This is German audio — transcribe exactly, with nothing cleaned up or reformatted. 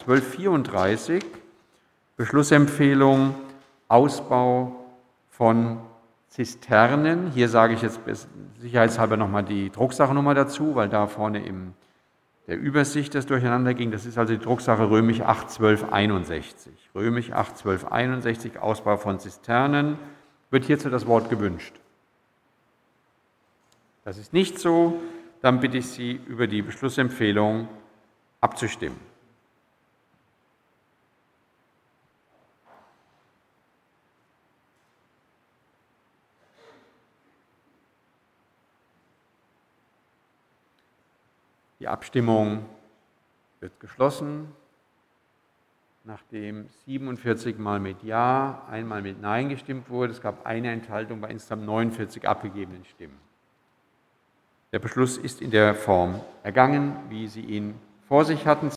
zwölfhundertvierunddreißig, Beschlussempfehlung Ausbau von Zisternen. Hier sage ich jetzt sicherheitshalber nochmal die Drucksachennummer dazu, weil da vorne in der Übersicht das durcheinander ging. Das ist also die Drucksache römisch acht zwölf einundsechzig. Römisch acht zwölf einundsechzig, Ausbau von Zisternen. Wird hierzu das Wort gewünscht? Das ist nicht so. Dann bitte ich Sie, über die Beschlussempfehlung abzustimmen. Die Abstimmung wird geschlossen. Nachdem siebenundvierzig Mal mit Ja, einmal mit Nein gestimmt wurde, es gab eine Enthaltung bei insgesamt neunundvierzig abgegebenen Stimmen. Der Beschluss ist in der Form ergangen, wie Sie ihn vor sich hatten.